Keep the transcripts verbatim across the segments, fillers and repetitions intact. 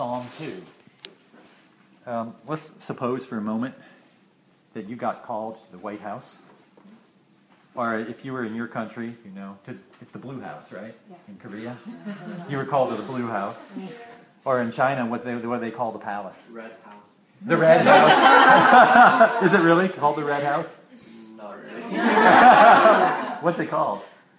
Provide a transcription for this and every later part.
Psalm two. Um, let's suppose for a moment that you got called to the White House. Or if you were in your country, you know, to, it's the Blue House, right? Yeah. In Korea. You were called to the Blue House. Or in China, what they what they call the palace. Red House. The Red House. Is it really called the Red House? Not really. What's it called?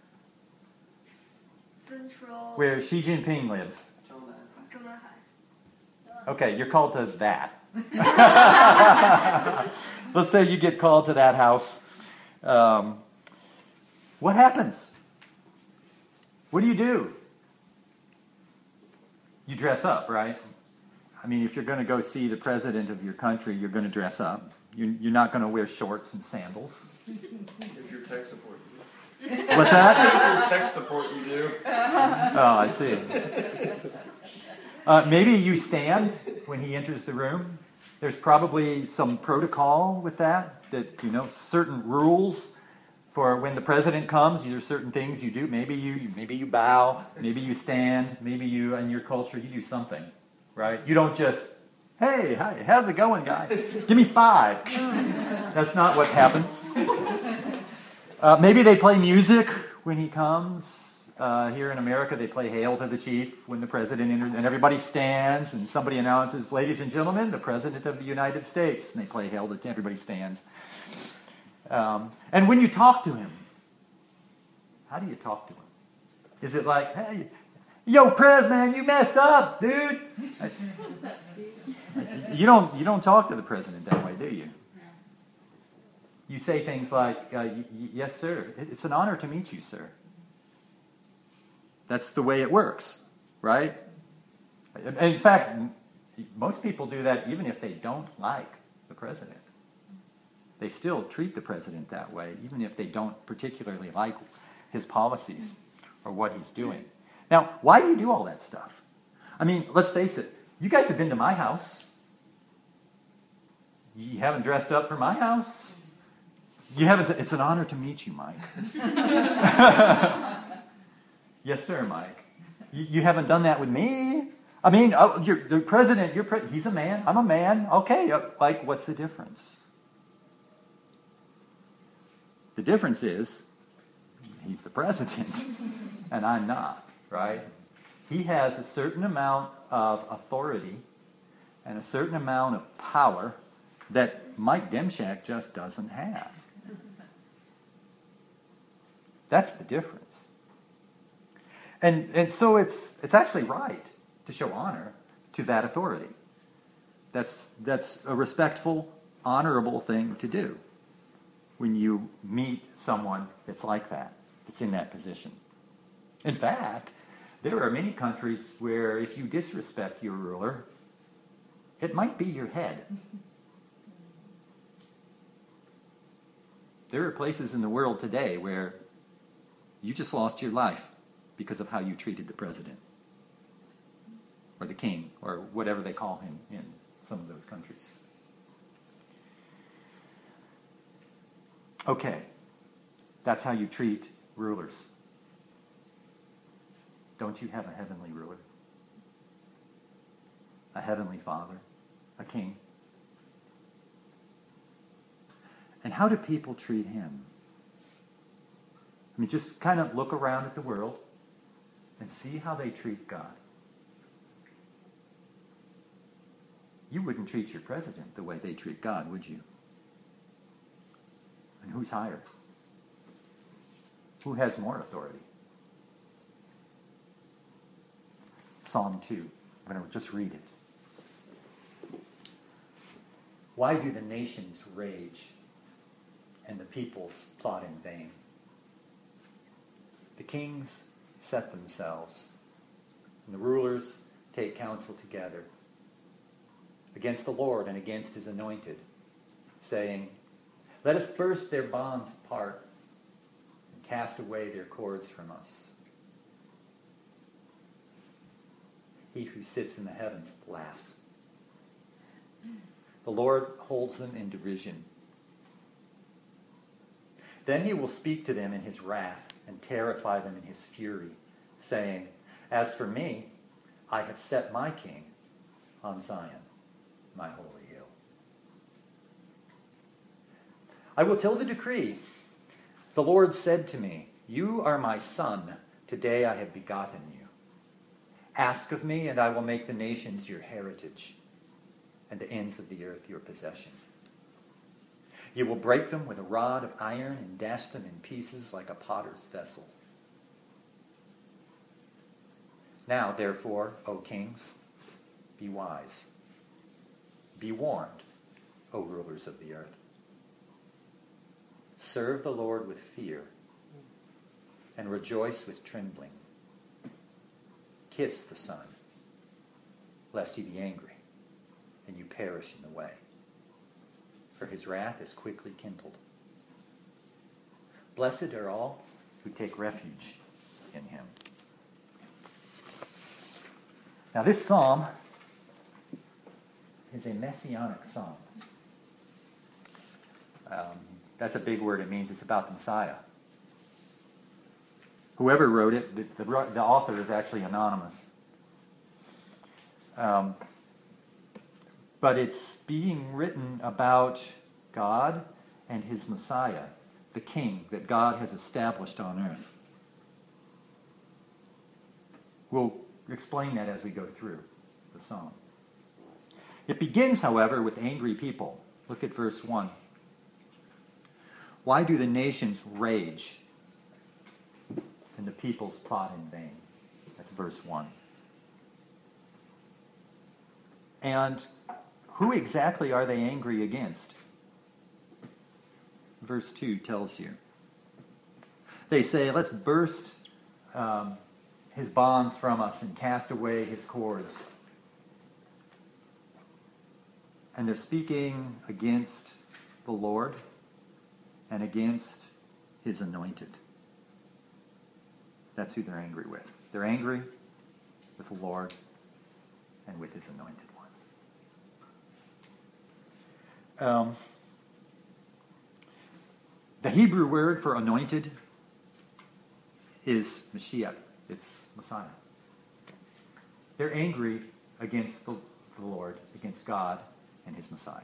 Central. Where Xi Jinping lives. Zhongnanhai. Okay, you're called to that. Let's say you get called to that house. Um, what happens? What do you do? You dress up, right? I mean, if you're going to go see the president of your country, you're going to dress up. You're, you're not going to wear shorts and sandals. If you're tech support, you do. What's that? If you're tech support, you do. Oh, I see. Uh, maybe you stand when he enters the room. There's probably some protocol with that, that, you know, certain rules for when the president comes. There's certain things you do. Maybe you maybe you bow, maybe you stand, maybe you, in your culture, you do something, right? You don't just, hey, hi, how's it going, guy? Give me five. That's not what happens. Uh, maybe they play music when he comes. Uh, here in America, they play Hail to the Chief when the president enters, and everybody stands, and somebody announces, ladies and gentlemen, the President of the United States. And they play Hail to everybody stands. Um, and when you talk to him, how do you talk to him? Is it like, hey, yo, Prez, man, you messed up, dude? You don't, you don't talk to the president that way, do you? You say things like, uh, y- y- yes, sir. It's an honor to meet you, sir. That's the way it works, right? In fact, most people do that even if they don't like the president. They still treat the president that way, even if they don't particularly like his policies or what he's doing. Now, why do you do all that stuff? I mean, let's face it. You guys have been to my house. You haven't dressed up for my house. You haven't. It's an honor to meet you, Mike. Yes, sir, Mike. You, you haven't done that with me. I mean, oh, you're, the president, you're pre- he's a man. I'm a man. Okay, uh, like, what's the difference? The difference is he's the president, and I'm not, right? He has a certain amount of authority and a certain amount of power that Mike Demchak just doesn't have. That's the difference. And and so it's it's actually right to show honor to that authority. That's that's a respectful, honorable thing to do when you meet someone that's like that, that's in that position. In fact, there are many countries where if you disrespect your ruler, it might be your head. There are places in the world today where you just lost your life because of how you treated the president or the king or whatever they call him in some of those countries. Okay, that's how you treat rulers. Don't you have a heavenly ruler? A heavenly father? A king? And how do people treat him? I mean, just kind of look around at the world and see how they treat God. You wouldn't treat your president the way they treat God, would you? And who's higher? Who has more authority? Psalm two. I'm going to just read it. Why do the nations rage and the peoples plot in vain? The kings set themselves, and the rulers take counsel together against the Lord and against his anointed, saying, let us burst their bonds apart and cast away their cords from us. He who sits in the heavens laughs. The Lord holds them in derision. Then he will speak to them in his wrath and terrify them in his fury, saying, as for me, I have set my king on Zion, my holy hill. I will tell the decree. The Lord said to me, you are my son. Today I have begotten you. Ask of me, and I will make the nations your heritage, and the ends of the earth your possession. You will break them with a rod of iron and dash them in pieces like a potter's vessel. Now, therefore, O kings, be wise. Be warned, O rulers of the earth. Serve the Lord with fear and rejoice with trembling. Kiss the Son, lest he be angry and you perish in the way. For his wrath is quickly kindled. Blessed are all who take refuge in him. Now this psalm is a messianic psalm. Um, that's a big word. It means it's about the Messiah. Whoever wrote it, the, the, the author is actually anonymous. Um, but it's being written about God and his Messiah, the King that God has established on earth. We'll explain that as we go through the psalm. It begins, however, with angry people. Look at verse one. Why do the nations rage and the peoples plot in vain? That's verse one. And who exactly are they angry against? Verse two tells you. They say, let's burst um, his bonds from us and cast away his cords. And they're speaking against the Lord and against his anointed. That's who they're angry with. They're angry with the Lord and with his anointed one. Um, the Hebrew word for anointed is Mashiach. It's Messiah. They're angry against the, the Lord, against God and his Messiah.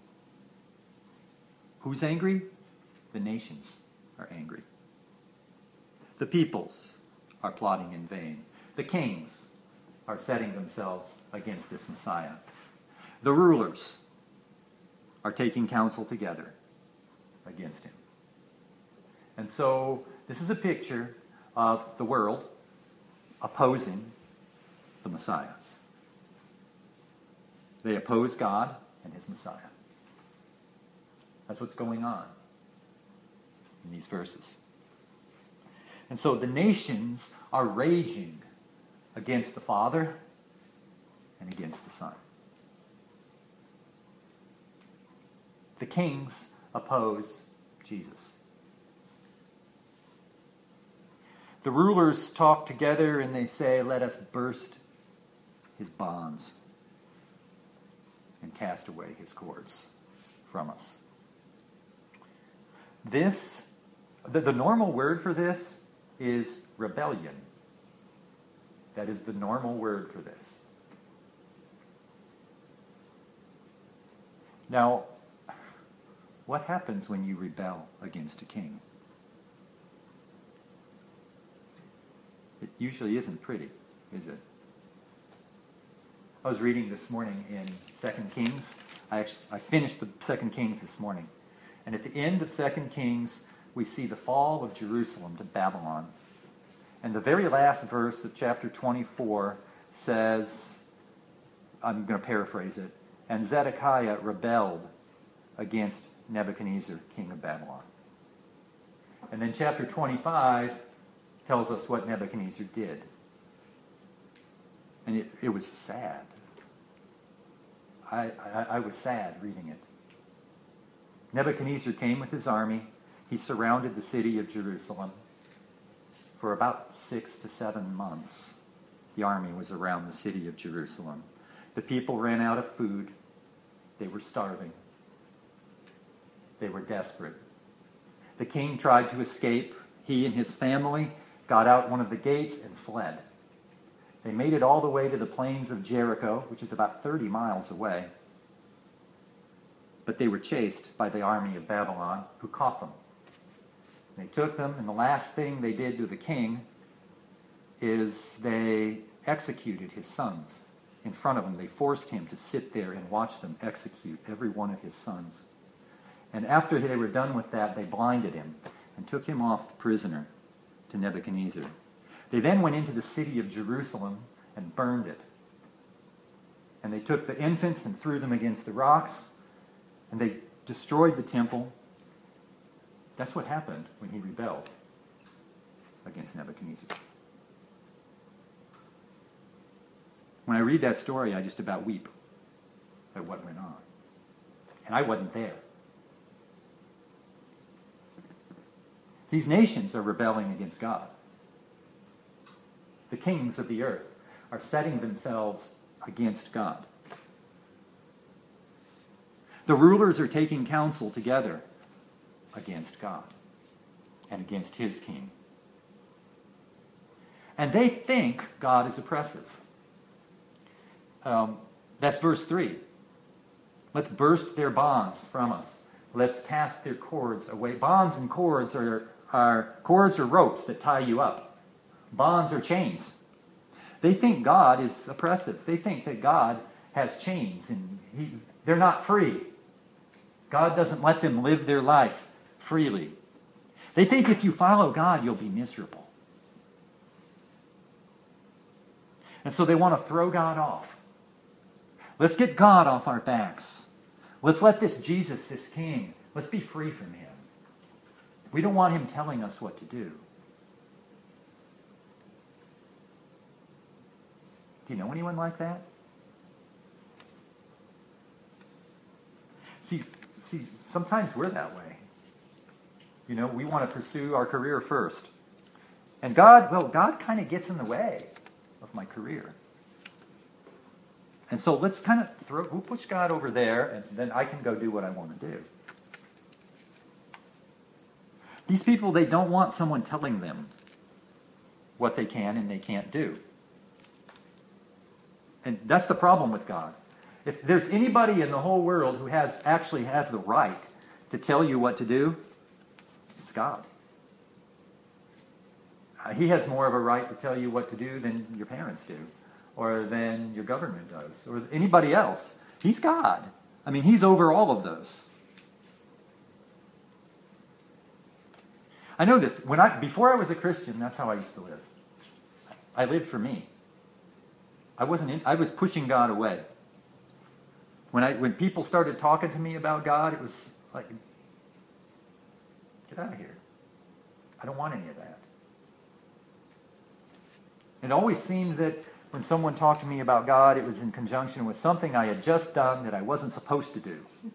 Who's angry? The nations are angry. The peoples are plotting in vain. The kings are setting themselves against this Messiah. The rulers are taking counsel together against him. And so this is a picture of the world opposing the Messiah. They oppose God and his Messiah. That's what's going on in these verses. And so the nations are raging against the Father and against the Son. The kings oppose Jesus. The rulers talk together and they say, let us burst his bonds and cast away his cords from us. This, the, the normal word for this is rebellion. That is the normal word for this. Now, what happens when you rebel against a king? It usually isn't pretty, is it? I was reading this morning in Second Kings. I actually I finished the Second Kings this morning. And at the end of Second Kings, we see the fall of Jerusalem to Babylon. And the very last verse of chapter twenty-four says, I'm going to paraphrase it, and Zedekiah rebelled against Nebuchadnezzar, king of Babylon. And then chapter twenty-five tells us what Nebuchadnezzar did. And it, it was sad. I, I, I was sad reading it. Nebuchadnezzar came with his army. He surrounded the city of Jerusalem. For about six to seven months, the army was around the city of Jerusalem. The people ran out of food. They were starving. They were desperate. The king tried to escape. He and his family got out one of the gates and fled. They made it all the way to the plains of Jericho, which is about thirty miles away. But they were chased by the army of Babylon, who caught them. They took them, and the last thing they did to the king is they executed his sons. In front of him, they forced him to sit there and watch them execute every one of his sons. And after they were done with that, they blinded him and took him off prisoner to Nebuchadnezzar. They then went into the city of Jerusalem and burned it. And they took the infants and threw them against the rocks, and they destroyed the temple. That's what happened when he rebelled against Nebuchadnezzar. When I read that story, I just about weep at what went on. And I wasn't there. These nations are rebelling against God. The kings of the earth are setting themselves against God. The rulers are taking counsel together against God and against his king. And they think God is oppressive. Um, that's verse three. Let's burst their bonds from us. Let's cast their cords away. Bonds and cords are, are cords or ropes that tie you up. Bonds are chains. They think God is oppressive. They think that God has chains and he, they're not free. God doesn't let them live their life freely. They think if you follow God, you'll be miserable. And so they want to throw God off. Let's get God off our backs. Let's let this Jesus, this King, let's be free from him. We don't want him telling us what to do. Do you know anyone like that? See, see, sometimes we're that way. You know, we want to pursue our career first. And God, well, God kind of gets in the way of my career. And so let's kind of throw, we'll push God over there, and then I can go do what I want to do. These people, they don't want someone telling them what they can and they can't do. And that's the problem with God. If there's anybody in the whole world who has actually has the right to tell you what to do, it's God. Uh, he has more of a right to tell you what to do than your parents do, or than your government does, or anybody else. He's God. I mean, he's over all of those. I know this. When I before I was a Christian, that's how I used to live. I lived for me. I wasn't in, I was pushing God away. When I when people started talking to me about God, it was like, get out of here. I don't want any of that. It always seemed that when someone talked to me about God, it was in conjunction with something I had just done that I wasn't supposed to do.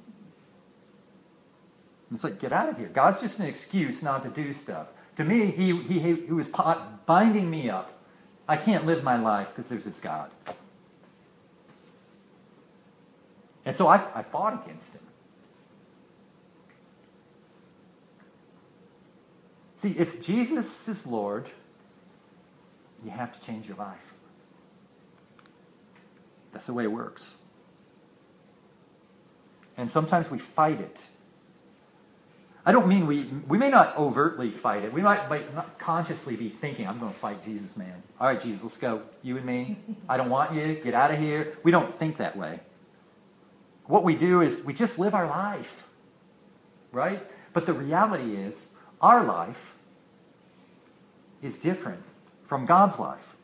It's like, get out of here. God's just an excuse not to do stuff. To me, he, he, he was binding me up. I can't live my life because there's this God. And so I, I fought against him. See, if Jesus is Lord, you have to change your life. That's the way it works. And sometimes we fight it. I don't mean we we may not overtly fight it. We might, might not consciously be thinking, I'm going to fight Jesus, man. All right, Jesus, let's go. You and me. I don't want you. Get out of here. We don't think that way. What we do is we just live our life. Right? But the reality is, our life is different from God's life.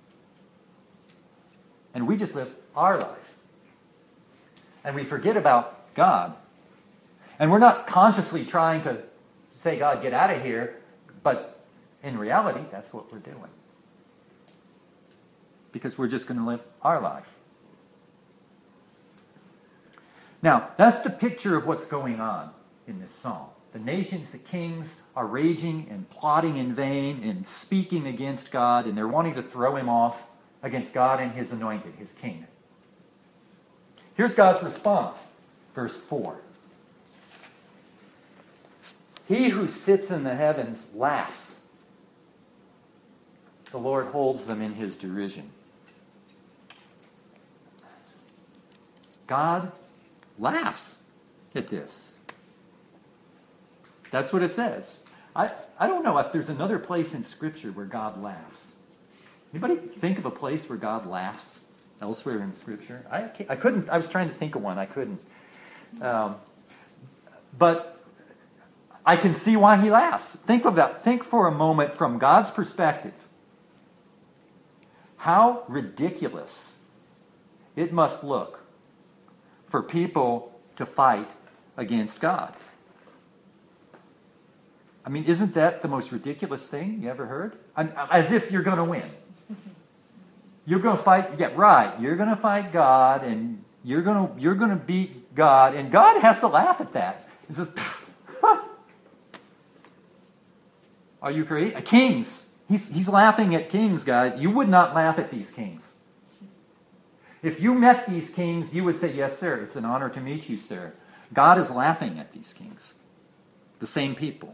And we just live our life. And we forget about God. And we're not consciously trying to say, God, get out of here. But in reality, that's what we're doing. Because we're just going to live our life. Now, that's the picture of what's going on in this psalm. The nations, the kings, are raging and plotting in vain and speaking against God, and they're wanting to throw him off against God and his anointed, his king. Here's God's response, verse four. He who sits in the heavens laughs. The Lord holds them in his derision. God laughs at this. That's what it says. I, I don't know if there's another place in Scripture where God laughs. Anybody think of a place where God laughs elsewhere in Scripture? I, I couldn't. I was trying to think of one. I couldn't. Um, but I can see why he laughs. Think of that. Think for a moment from God's perspective. How ridiculous it must look for people to fight against God. I mean, isn't that the most ridiculous thing you ever heard? I'm, as if you're going to win. You're going to fight, yeah, right. You're going to fight God, and you're going to you're going to beat God, and God has to laugh at that. He says, "Are you crazy? Kings. He's he's laughing at kings, guys. You would not laugh at these kings. If you met these kings, you would say, "Yes, sir. It's an honor to meet you, sir." God is laughing at these kings, the same people.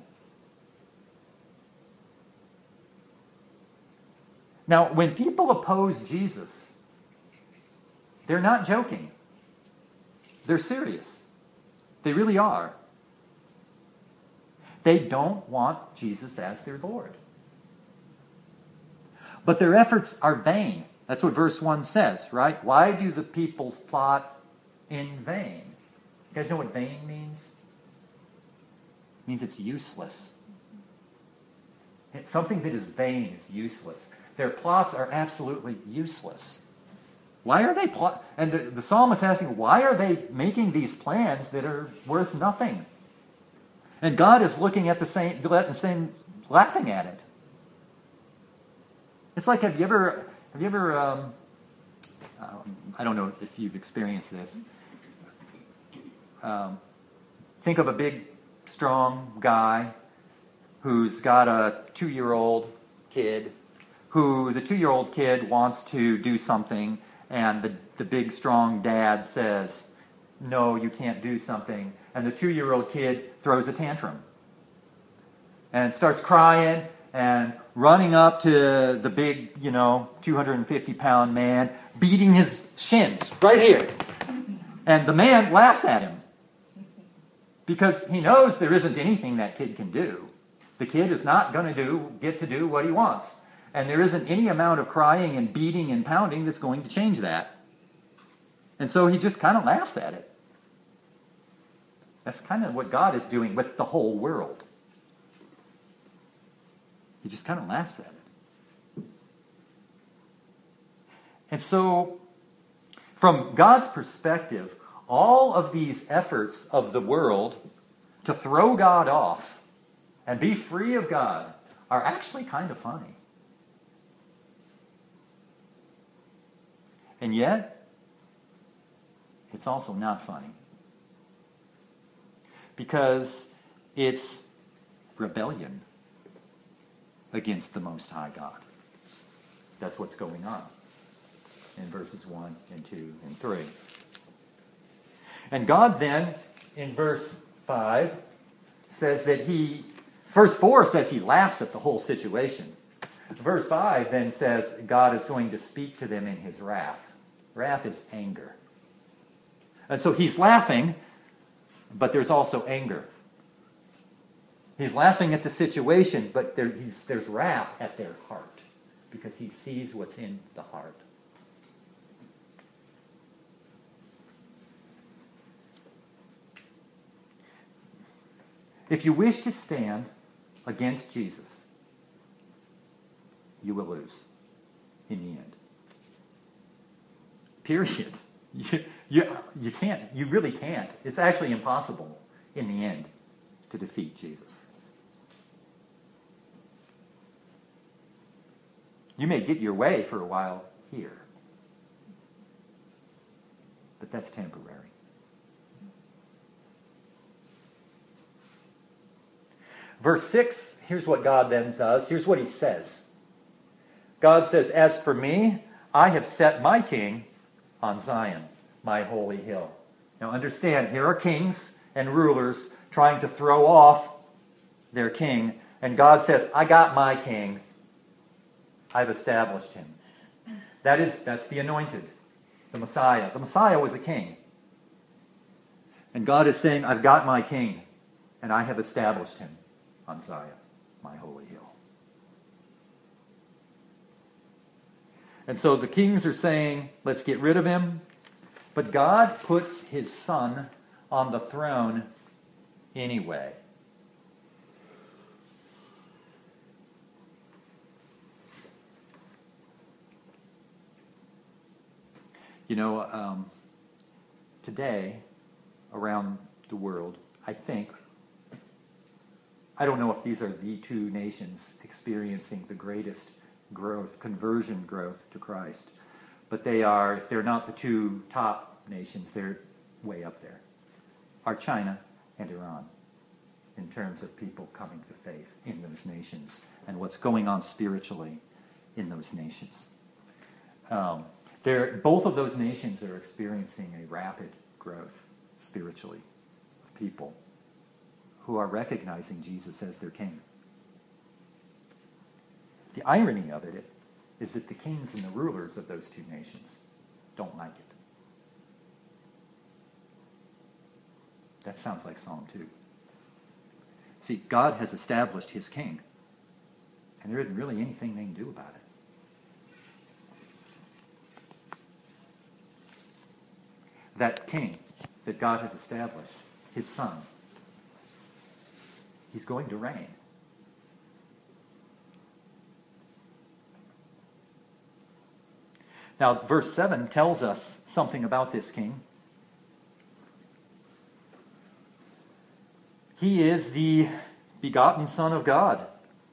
Now, when people oppose Jesus, they're not joking. They're serious. They really are. They don't want Jesus as their Lord. But their efforts are vain. That's what verse one says, right? Why do the peoples plot in vain? You guys know what vain means? It means it's useless. Something that is vain is useless. Their plots are absolutely useless. Why are they plot? And the, the psalmist is asking, why are they making these plans that are worth nothing? And God is looking at the same, the same, laughing at it. It's like, have you ever, have you ever? Um, um, I don't know if you've experienced this. Um, think of a big, strong guy who's got a two-year-old kid. Who the two-year-old kid wants to do something, and the, the big, strong dad says, "No, you can't do something." And the two-year-old kid throws a tantrum and starts crying and running up to the big, you know, two hundred fifty pound man, beating his shins right here. And the man laughs at him because he knows there isn't anything that kid can do. The kid is not going to do get to do what he wants. And there isn't any amount of crying and beating and pounding that's going to change that. And so he just kind of laughs at it. That's kind of what God is doing with the whole world. He just kind of laughs at it. And so, from God's perspective, all of these efforts of the world to throw God off and be free of God are actually kind of funny. And yet, it's also not funny. Because it's rebellion against the Most High God. That's what's going on in verses one and two and three. And God then, in verse five, says that he, verse four says he laughs at the whole situation. Verse five then says God is going to speak to them in his wrath. Wrath is anger. And so he's laughing, but there's also anger. He's laughing at the situation, but there, he's, there's wrath at their heart because he sees what's in the heart. If you wish to stand against Jesus, you will lose in the end. Period. You, you, you can't. You really can't. It's actually impossible in the end to defeat Jesus. You may get your way for a while here, but that's temporary. Verse six, here's what God then does. Here's what he says. God says, "As for me, I have set my king on Zion, my holy hill." Now understand, here are kings and rulers trying to throw off their king. And God says, I got my king. I've established him. That is, that's the anointed, the Messiah. The Messiah was a king. And God is saying, I've got my king, and I have established him on Zion, my holy hill. And so the kings are saying, let's get rid of him. But God puts his son on the throne anyway. You know, um, today, around the world, I think, I don't know if these are the two nations experiencing the greatest growth, conversion growth to Christ, but they are, if they're not the two top nations, they're way up there, are China and Iran, in terms of people coming to faith in those nations and what's going on spiritually in those nations. Um, They're, both of those nations are experiencing a rapid growth spiritually of people who are recognizing Jesus as their king. The irony of it is that the kings and the rulers of those two nations don't like it. That sounds like Psalm two. See, God has established his king, and there isn't really anything they can do about it. That king that God has established, his son, he's going to reign. Now, verse seven tells us something about this king. He is the begotten Son of God.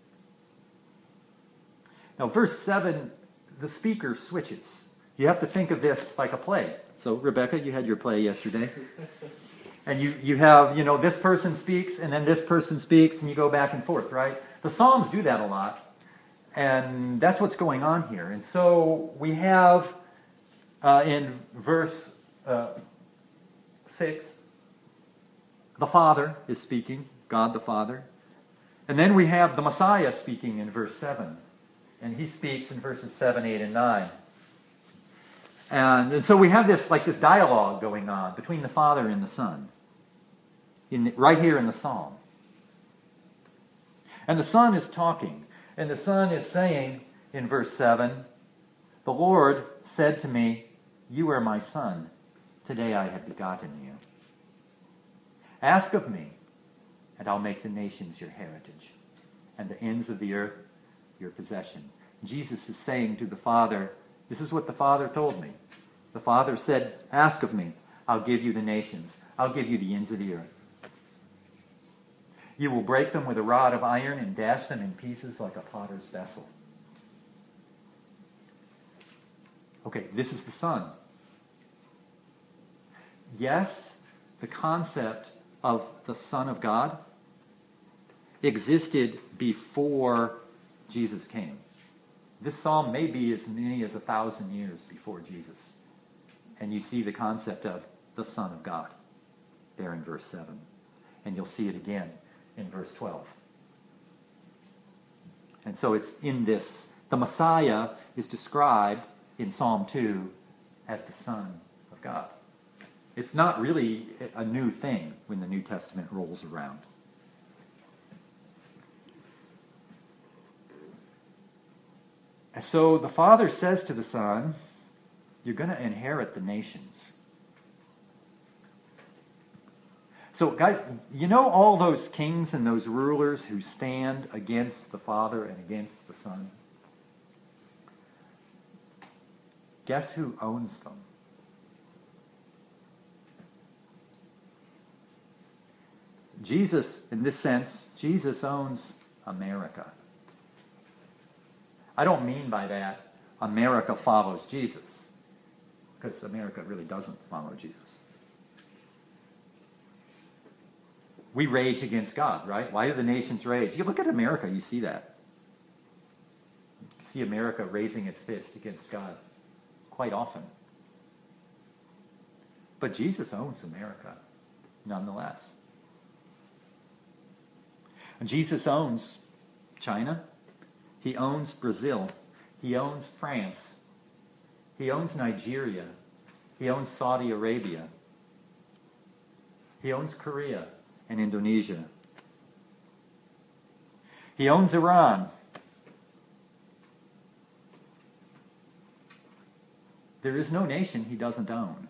Now, verse seven, the speaker switches. You have to think of this like a play. So, Rebecca, you had your play yesterday. And you, you have, you know, this person speaks, and then this person speaks, and you go back and forth, right? The Psalms do that a lot. And that's what's going on here. And so we have uh, in verse uh, six, the Father is speaking, God the Father. And then we have the Messiah speaking in verse seven. And he speaks in verses seven, eight, and nine. And, and so we have this like this dialogue going on between the Father and the Son, in the, right here in the Psalm. And the Son is talking, and the Son is saying in verse seven, "The Lord said to me, 'You are my Son. Today I have begotten you. Ask of me, and I'll make the nations your heritage, and the ends of the earth your possession.'" Jesus is saying to the Father, this is what the Father told me. The Father said, "Ask of me. I'll give you the nations. I'll give you the ends of the earth. You will break them with a rod of iron and dash them in pieces like a potter's vessel." Okay, this is the Son. Yes, the concept of the Son of God existed before Jesus came. This psalm may be as many as a thousand years before Jesus. And you see the concept of the Son of God there in verse seven. And you'll see it again in verse twelve. And so it's in this, the Messiah is described in Psalm two as the Son of God. It's not really a new thing when the New Testament rolls around. And so the Father says to the Son, "You're going to inherit the nations." So, guys, you know all those kings and those rulers who stand against the Father and against the Son? Guess who owns them? Jesus, in this sense, Jesus owns America. I don't mean by that America follows Jesus, because America really doesn't follow Jesus. We rage against God, right? Why do the nations rage? You look at America, you see that. You see America raising its fist against God quite often. But Jesus owns America, nonetheless. And Jesus owns China. He owns Brazil. He owns France. He owns Nigeria. He owns Saudi Arabia. He owns Korea and Indonesia. He owns Iran. There is no nation he doesn't own.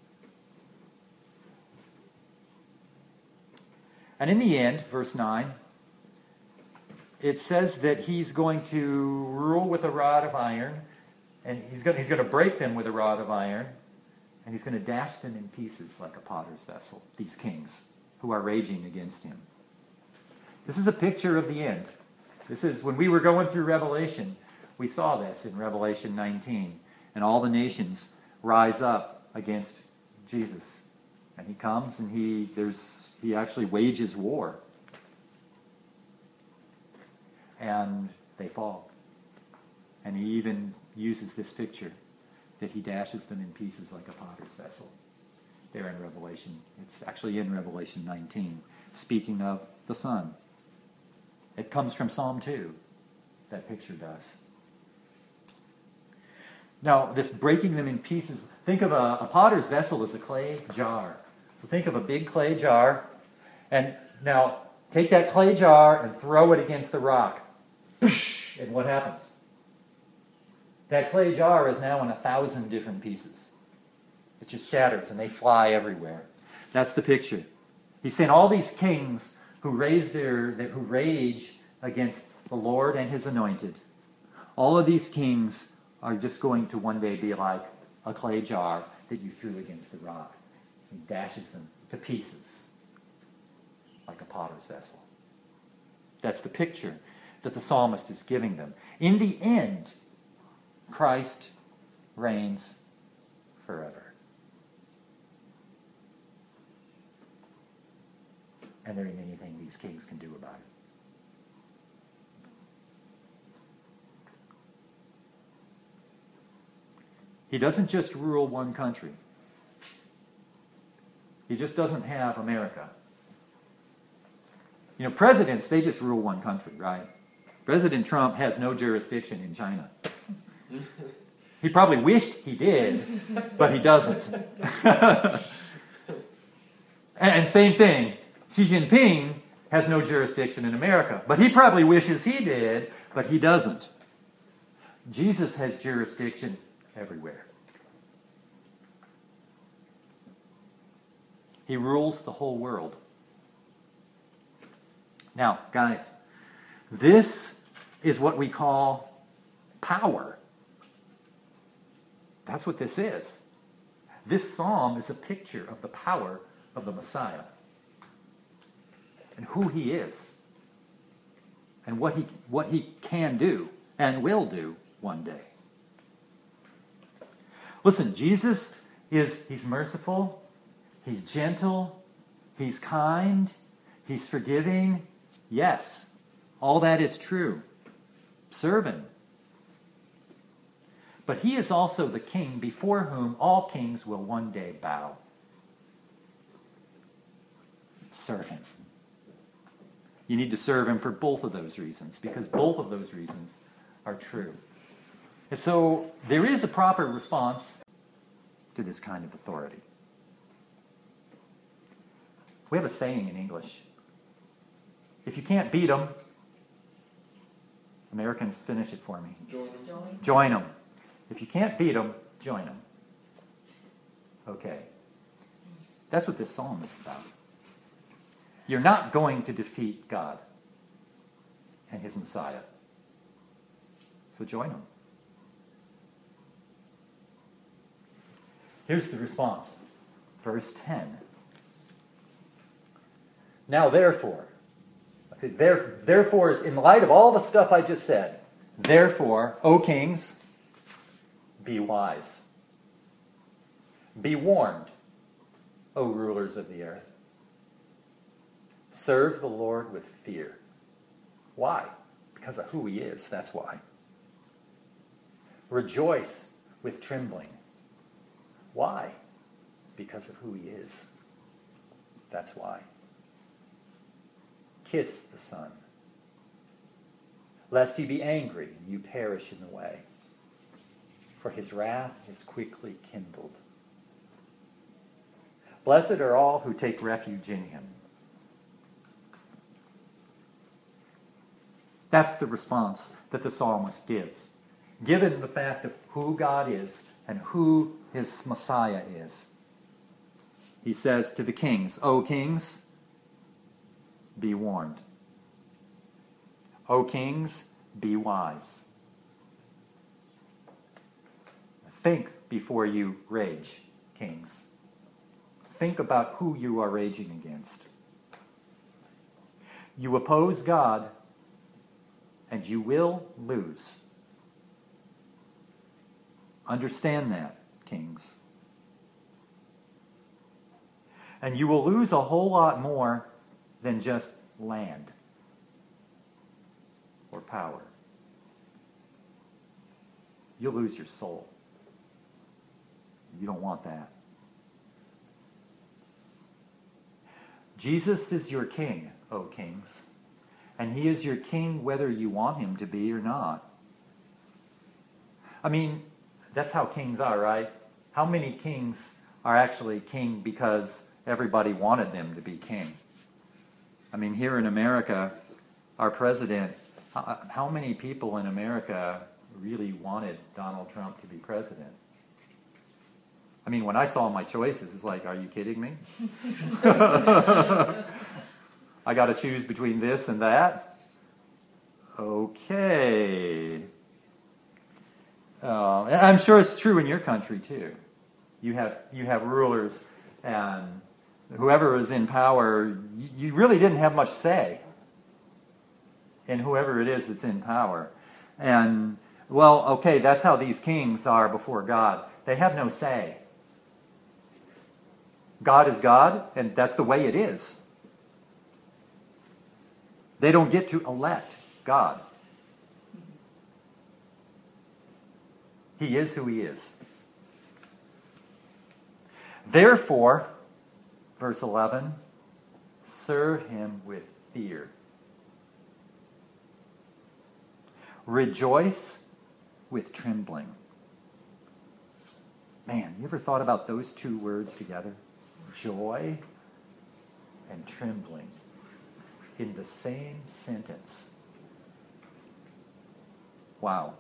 And in the end, verse nine, it says that he's going to rule with a rod of iron, and he's going, he's going to break them with a rod of iron, and he's going to dash them in pieces like a potter's vessel, these kings who are raging against him. This is a picture of the end. This is, when we were going through Revelation, we saw this in Revelation nineteen, and all the nations rise up against Jesus. And he comes and he there's he actually wages war. And they fall. And he even uses this picture that he dashes them in pieces like a potter's vessel. There in Revelation. It's actually in Revelation nineteen, speaking of the Son. It comes from Psalm two, that picture does. Now, this breaking them in pieces, think of a, a potter's vessel as a clay jar. So think of a big clay jar, and now take that clay jar and throw it against the rock. And what happens? That clay jar is now in a thousand different pieces. It just shatters and they fly everywhere. That's the picture. He's saying all these kings who raise their who rage against the Lord and his anointed, all of these kings are just going to one day be like a clay jar that you threw against the rock. He dashes them to pieces like a potter's vessel. That's the picture that the psalmist is giving them. In the end, Christ reigns forever. And there ain't anything these kings can do about it. He doesn't just rule one country. He just doesn't have America. You know, presidents, they just rule one country, right? President Trump has no jurisdiction in China. He probably wished he did, but he doesn't. And same thing, Xi Jinping has no jurisdiction in America, but he probably wishes he did, but he doesn't. Jesus has jurisdiction everywhere. He rules the whole world. Now, guys, this is what we call power. That's what this is. This psalm is a picture of the power of the Messiah and who he is and what he, what he can do and will do one day. Listen, Jesus is, he's merciful, he's gentle, he's kind, he's forgiving. Yes, all that is true. Serve him. But he is also the king before whom all kings will one day bow. Serve him. You need to serve him for both of those reasons, because both of those reasons are true. And so there is a proper response to this kind of authority. We have a saying in English. If you can't beat them, Americans, finish it for me. Join them. Join. Join them. If you can't beat them, join them. Okay. That's what this psalm is about. You're not going to defeat God and his Messiah. So join him. Here's the response. Verse ten. Now therefore, okay, there, therefore is in light of all the stuff I just said, therefore, O kings, be wise. Be warned, O rulers of the earth. Serve the Lord with fear. Why? Because of who he is, that's why. Rejoice with trembling. Why? Because of who he is. That's why. Kiss the Son, lest he be angry and you perish in the way. For his wrath is quickly kindled. Blessed are all who take refuge in him. That's the response that the psalmist gives, given the fact of who God is and who his Messiah is. He says to the kings, O kings, be warned. O kings, be wise. Think before you rage, kings. Think about who you are raging against. You oppose God, and you will lose. Understand that, kings. And you will lose a whole lot more than just land or power. You'll lose your soul. You don't want that. Jesus is your king, O kings, and he is your king whether you want him to be or not. I mean, that's how kings are, right? How many kings are actually king because everybody wanted them to be king? I mean, here in America, our president, how many people in America really wanted Donald Trump to be president? I mean, when I saw my choices, it's like, are you kidding me? I got to choose between this and that? Okay. Uh, and I'm sure it's true in your country, too. You have, you have rulers, and whoever is in power, you, you really didn't have much say in whoever it is that's in power. And, well, okay, that's how these kings are before God. They have no say. God is God, and that's the way it is. They don't get to elect God. He is who he is. Therefore, verse eleven, serve him with fear. Rejoice with trembling. Man, you ever thought about those two words together? Joy and trembling in the same sentence. Wow.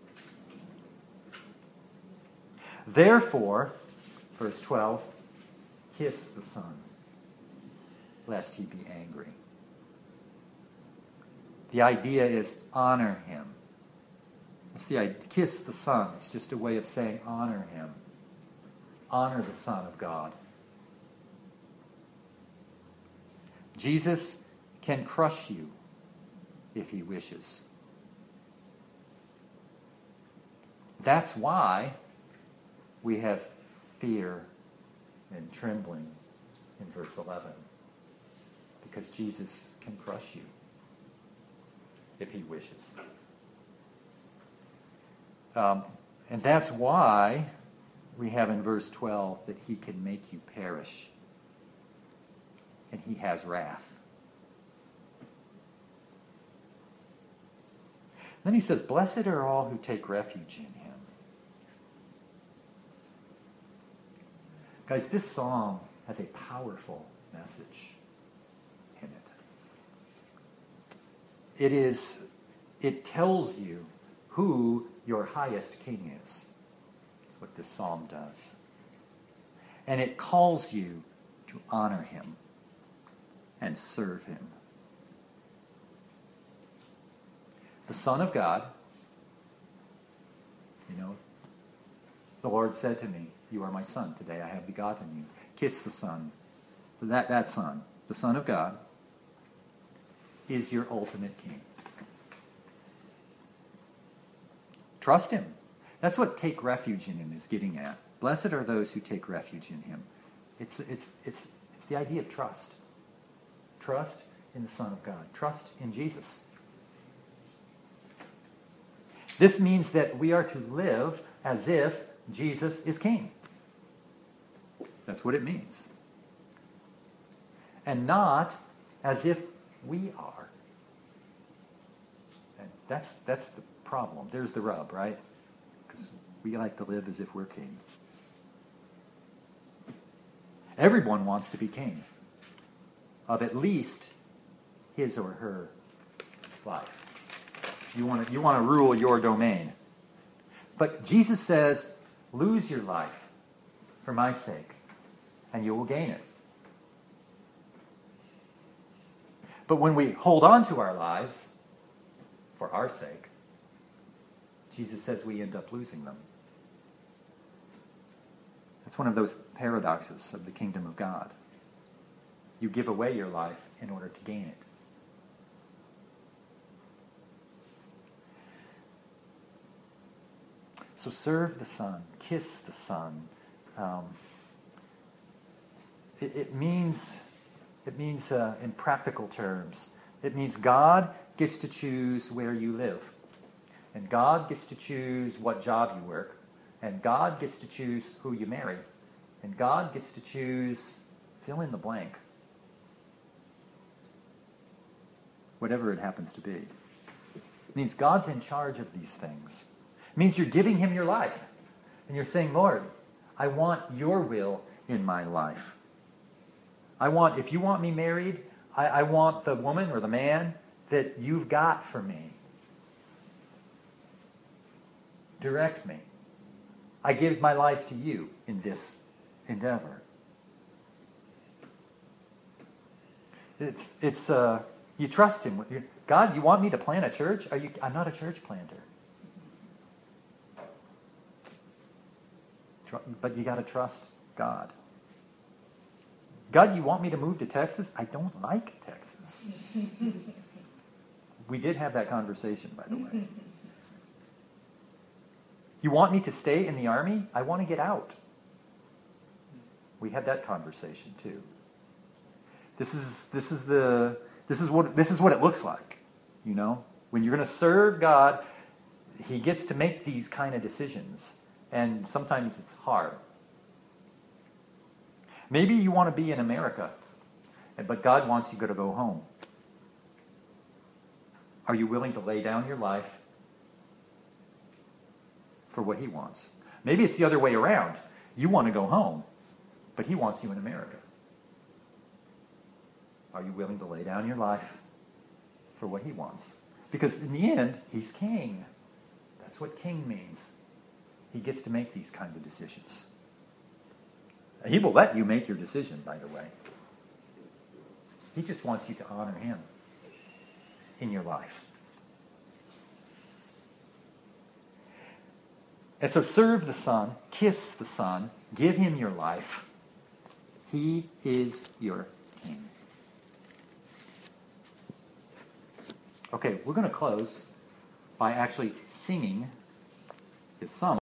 Therefore, verse twelve, kiss the Son, lest he be angry. The idea is honor him. It's the idea, kiss the Son. It's just a way of saying honor him. Honor the Son of God. Jesus can crush you if he wishes. That's why we have fear and trembling in verse eleven. Because Jesus can crush you if he wishes. Um, and that's why we have in verse twelve that he can make you perish. And he has wrath. Then he says, blessed are all who take refuge in him. Guys, this psalm has a powerful message in it. It is, it tells you who your highest king is. That's what this psalm does. And it calls you to honor him and serve him. The Son of God, you know, the Lord said to me, you are my Son. Today I have begotten you. Kiss the Son. That, that Son, the Son of God, is your ultimate king. Trust him. That's what take refuge in him is getting at. Blessed are those who take refuge in him. It's, it's, it's, it's the idea of trust. Trust in the Son of God. Trust in Jesus. This means that we are to live as if Jesus is king. That's what it means. And not as if we are. And that's, that's the problem. There's the rub, right? Because we like to live as if we're king. Everyone wants to be king of at least his or her life. You want to, you want to rule your domain. But Jesus says, lose your life for my sake, and you will gain it. But when we hold on to our lives for our sake, Jesus says we end up losing them. That's one of those paradoxes of the kingdom of God. You give away your life in order to gain it. So serve the Son, kiss the Son. Um, it, it means, it means uh, in practical terms, it means God gets to choose where you live. And God gets to choose what job you work. And God gets to choose who you marry. And God gets to choose, fill in the blank. Whatever it happens to be. It means God's in charge of these things. It means you're giving him your life. And you're saying, Lord, I want your will in my life. I want, if you want me married, I, I want the woman or the man that you've got for me. Direct me. I give my life to you in this endeavor. It's, it's, uh, you trust him. God, you want me to plant a church? Are you, I'm not a church planter. But you got to trust God. God, you want me to move to Texas? I don't like Texas. We did have that conversation, by the way. You want me to stay in the army? I want to get out. We had that conversation too. This is this is the this is what this is what it looks like, you know? When you're going to serve God, he gets to make these kind of decisions, and sometimes it's hard. Maybe you want to be in America, but God wants you to go home. Are you willing to lay down your life for what he wants? Maybe it's the other way around. You want to go home, but he wants you in America. Are you willing to lay down your life for what he wants? Because in the end, he's king. That's what king means. He gets to make these kinds of decisions. He will let you make your decision, by the way. He just wants you to honor him in your life. And so serve the Son, kiss the Son, give him your life. He is your king. Okay, we're going to close by actually singing this psalm.